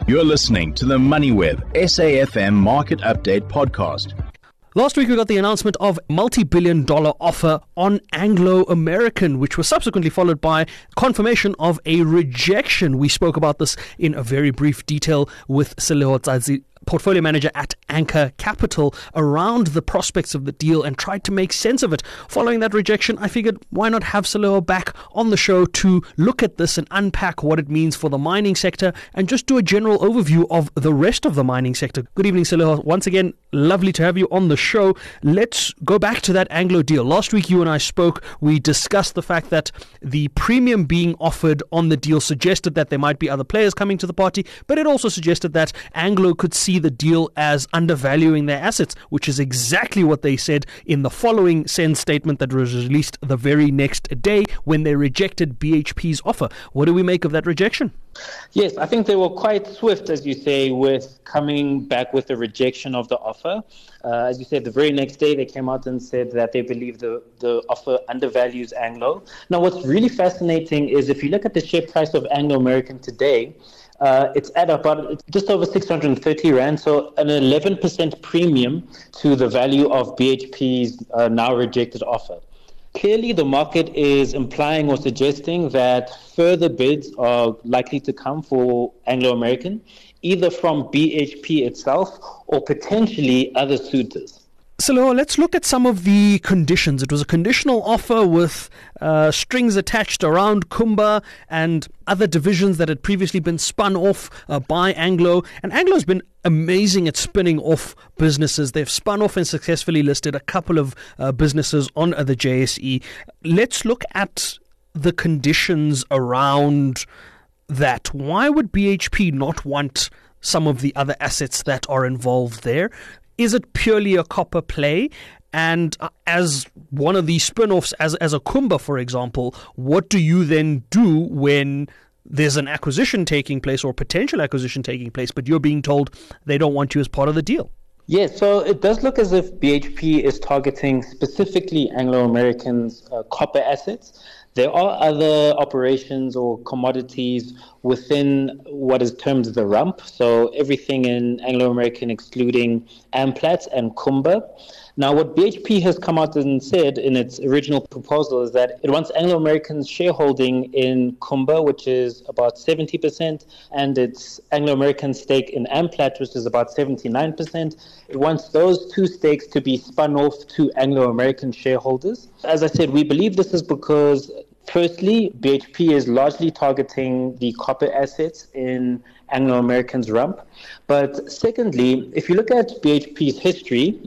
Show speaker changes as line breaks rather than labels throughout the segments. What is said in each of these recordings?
You're listening to the MoneyWeb SAFM Market Update Podcast.
Last week, we got the announcement of multi-billion-dollar offer on Anglo American, which was subsequently followed by confirmation of a rejection. We spoke about this in a very brief detail with Seleho Tsazi, portfolio manager at Anchor Capital, around the prospects of the deal and tried to make sense of it. Following that rejection, I figured why not have Seleho back on the show to look at this and unpack what it means for the mining sector and just do a general overview of the rest of the mining sector. Good evening, Seleho. Once again, lovely to have you on the show. Let's go back to that Anglo deal. Last week, you and I spoke. We discussed the fact that the premium being offered on the deal suggested that there might be other players coming to the party, but it also suggested that Anglo could see the deal as undervaluing their assets, which is exactly what they said in the following SENS statement that was released the very next day when they rejected BHP's offer. What do we make of that rejection?
Yes, I think they were quite swift, as you say, with coming back with the rejection of the offer. As you said, the very next day they came out and said that they believe the offer undervalues Anglo. Now, what's really fascinating is if you look at the share price of Anglo American today, it's at about just over 630 Rand, so an 11% premium to the value of BHP's now rejected offer. Clearly, the market is implying or suggesting that further bids are likely to come for Anglo American, either from BHP itself or potentially other suitors.
So let's look at some of the conditions. It was a conditional offer with strings attached around Kumba and other divisions that had previously been spun off by Anglo. And Anglo's been amazing at spinning off businesses. They've spun off and successfully listed a couple of businesses on the JSE. Let's look at the conditions around that. Why would BHP not want some of the other assets that are involved there? Is it purely a copper play? And as one of these spin-offs, as a Kumba, for example, what do you then do when there's an acquisition taking place or potential acquisition taking place, but you're being told they don't want you as part of the deal?
Yes, so it does look as if BHP is targeting specifically Anglo American's copper assets. There are other operations or commodities within what is termed the rump, so everything in Anglo American excluding Amplats and Kumba. Now, what BHP has come out and said in its original proposal is that it wants Anglo American's shareholding in Kumba, which is about 70%, and its Anglo American stake in Amplat, which is about 79%. It wants those two stakes to be spun off to Anglo American shareholders. As I said, we believe this is because, firstly, BHP is largely targeting the copper assets in Anglo American's rump. But secondly, if you look at BHP's history,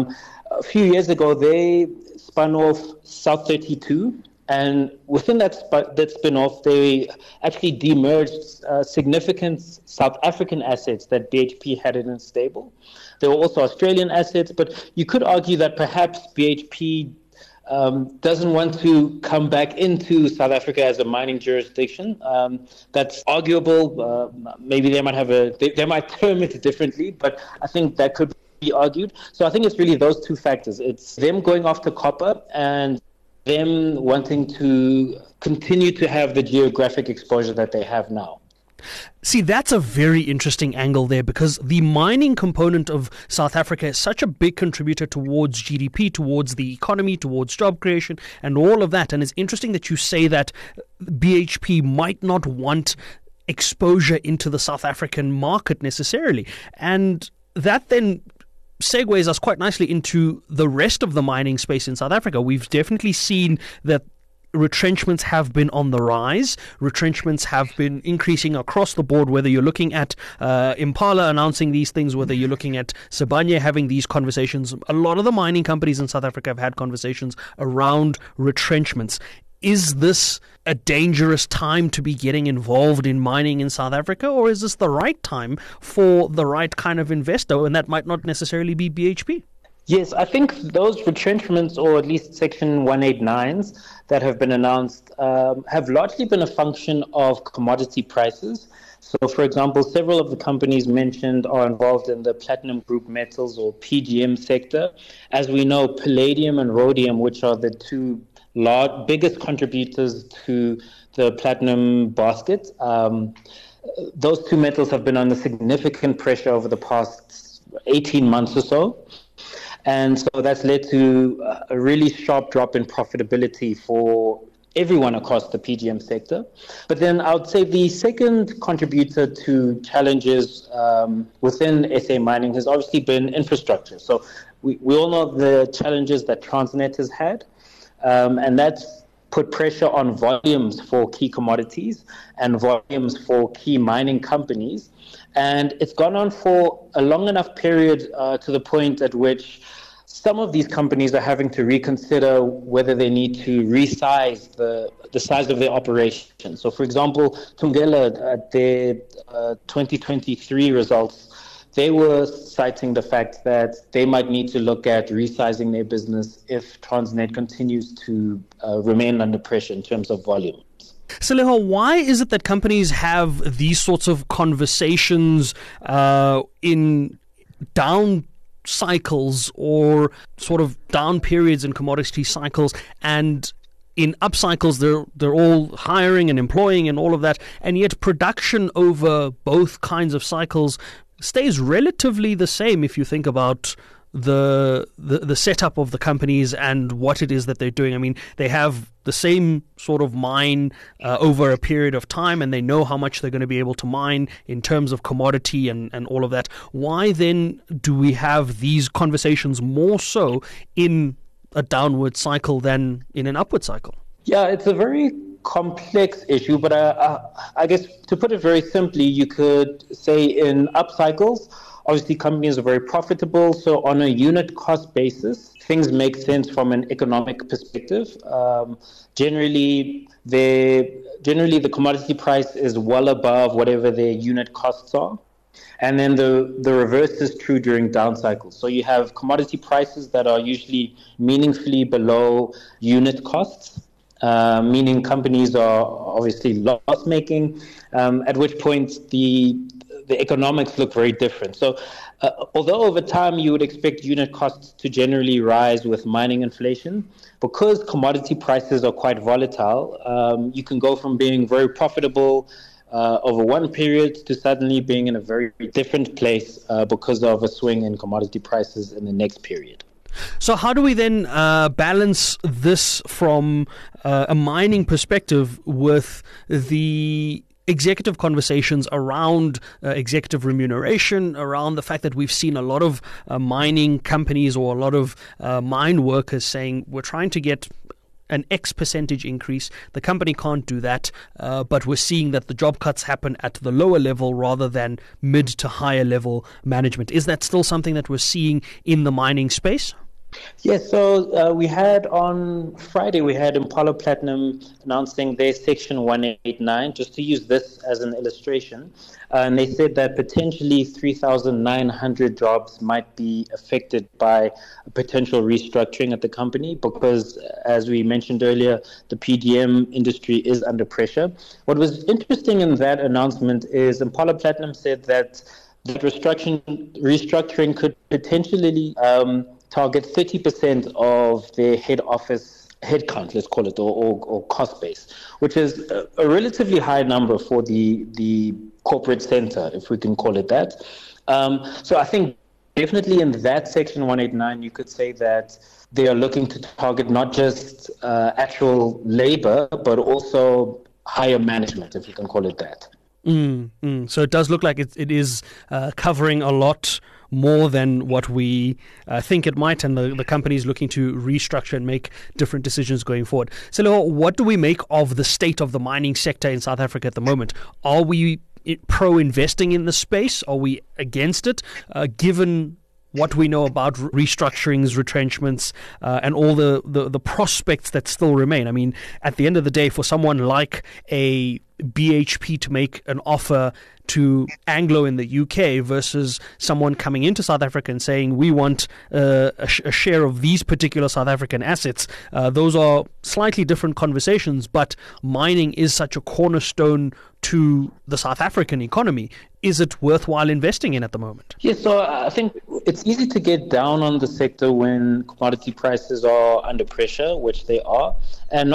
a few years ago, they spun off South 32, and within that spin-off, they actually demerged significant South African assets that BHP had in its stable. There were also Australian assets, but you could argue that perhaps BHP doesn't want to come back into South Africa as a mining jurisdiction. That's arguable. Maybe they might term it differently, but I think that could be argued. So I think it's really those two factors. It's them going after copper and them wanting to continue to have the geographic exposure that they have now.
See, that's a very interesting angle there, because the mining component of South Africa is such a big contributor towards GDP, towards the economy, towards job creation, and all of that. And it's interesting that you say that BHP might not want exposure into the South African market necessarily. And that then segues us quite nicely into the rest of the mining space in South Africa. We've definitely seen that retrenchments have been on the rise. Retrenchments have been increasing across the board, whether you're looking at Impala announcing these things, whether you're looking at Sibanye having these conversations. A lot of the mining companies in South Africa have had conversations around retrenchments. Is this a dangerous time to be getting involved in mining in South Africa, or is this the right time for the right kind of investor, and that might not necessarily be BHP?
Yes, I think those retrenchments, or at least Section 189s that have been announced, have largely been a function of commodity prices. So, for example, several of the companies mentioned are involved in the platinum group metals or PGM sector. As we know, palladium and rhodium, which are the two biggest contributors to the platinum basket, those two metals have been under significant pressure over the past 18 months or so. And so that's led to a really sharp drop in profitability for everyone across the PGM sector. But then I would say the second contributor to challenges within SA mining has obviously been infrastructure. So we all know the challenges that Transnet has had, and that's put pressure on volumes for key commodities and volumes for key mining companies. And it's gone on for a long enough period to the point at which some of these companies are having to reconsider whether they need to resize the size of their operation. So, for example, Thungela, at their 2023 results, they were citing the fact that they might need to look at resizing their business if Transnet continues to remain under pressure in terms of volume.
Seleho, why is it that companies have these sorts of conversations in down cycles or sort of down periods in commodity cycles, and in up cycles they're all hiring and employing and all of that, and yet production over both kinds of cycles stays relatively the same if you think about the setup of the companies and what it is that they're doing? I mean, they have the same sort of mine over a period of time, and they know how much they're going to be able to mine in terms of commodity and all of that. Why then do we have these conversations more so in a downward cycle than in an upward cycle?
Yeah, it's a very complex issue, but I guess to put it very simply, you could say in up cycles, obviously companies are very profitable, so on a unit cost basis, things make sense from an economic perspective. Generally, the commodity price is well above whatever their unit costs are. And then the reverse is true during down cycles. So you have commodity prices that are usually meaningfully below unit costs, meaning companies are obviously loss-making, at which point the economics look very different. So although over time you would expect unit costs to generally rise with mining inflation, because commodity prices are quite volatile, you can go from being very profitable over one period to suddenly being in a very different place because of a swing in commodity prices in the next period.
So how do we then balance this from a mining perspective with the executive conversations around executive remuneration, around the fact that we've seen a lot of mining companies or a lot of mine workers saying we're trying to get an X percentage increase. The company can't do that, but we're seeing that the job cuts happen at the lower level rather than mid to higher level management. Is that still something that we're seeing in the mining space?
Yes, so we had on Friday, we had Impala Platinum announcing their Section 189, just to use this as an illustration. And they said that potentially 3,900 jobs might be affected by a potential restructuring at the company because, as we mentioned earlier, the PGM industry is under pressure. What was interesting in that announcement is Impala Platinum said that the restructuring could potentially target 30% of their head office headcount, let's call it, or cost base, which is a relatively high number for the corporate center, if we can call it that. So I think definitely in that Section 189, you could say that they are looking to target not just actual labor, but also higher management, if you can call it that.
So it does look like it is covering a lot more than what we think it might, and the company is looking to restructure and make different decisions going forward. So what do we make of the state of the mining sector in South Africa at the moment? Are we pro-investing in the space? Are we against it, given what we know about restructurings, retrenchments, and all the prospects that still remain? I mean, at the end of the day, for someone like a BHP to make an offer to Anglo in the UK versus someone coming into South Africa and saying we want a share of these particular South African assets, those are slightly different conversations, but mining is such a cornerstone to the South African economy. Is it worthwhile investing in at the moment?
Yes, so I think it's easy to get down on the sector when commodity prices are under pressure, which they are, and not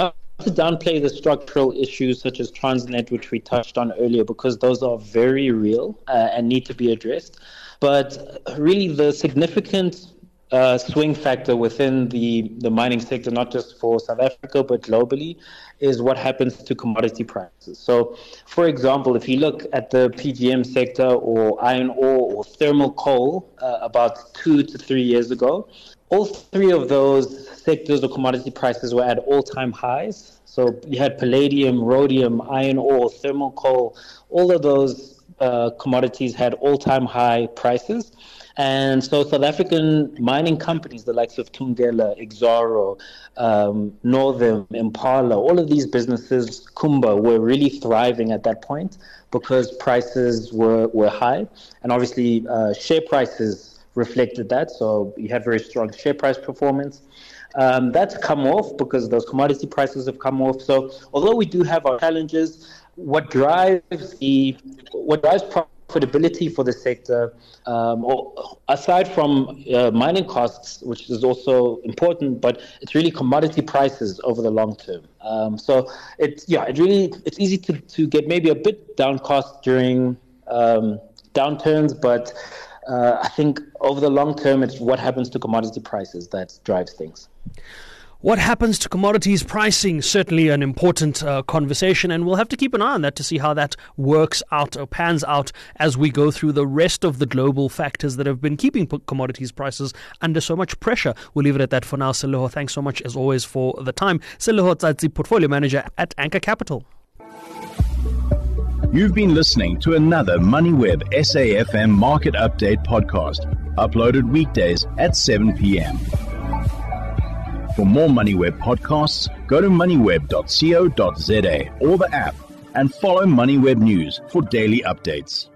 to downplay the structural issues such as Transnet, which we touched on earlier, because those are very real and need to be addressed. But really the significant swing factor within the mining sector, not just for South Africa, but globally, is what happens to commodity prices. So, for example, if you look at the PGM sector or iron ore or thermal coal about 2 to 3 years ago, all three of those sectors or commodity prices were at all-time highs. So you had palladium, rhodium, iron ore, thermal coal, all of those commodities had all-time high prices. And so South African mining companies, the likes of Thungela, Exxaro, Northam, Impala, all of these businesses, Kumba, were really thriving at that point because prices were high. And obviously share prices reflected that. So you had very strong share price performance. That's come off because those commodity prices have come off. So although we do have our challenges, what drives profitability for the sector, or aside from mining costs, which is also important, but it's really commodity prices over the long term. So it's easy to get maybe a bit downcast during downturns, but I think over the long term, it's what happens to commodity prices that drives things.
What happens to commodities pricing? Certainly an important conversation, and we'll have to keep an eye on that to see how that works out or pans out as we go through the rest of the global factors that have been keeping commodities prices under so much pressure. We'll leave it at that for now. Sello, thanks so much as always for the time. Sello Tsatsi, Portfolio Manager at Anchor Capital.
You've been listening to another MoneyWeb SAFM Market Update podcast, uploaded weekdays at 7 p.m. For more MoneyWeb podcasts, go to moneyweb.co.za or the app and follow MoneyWeb News for daily updates.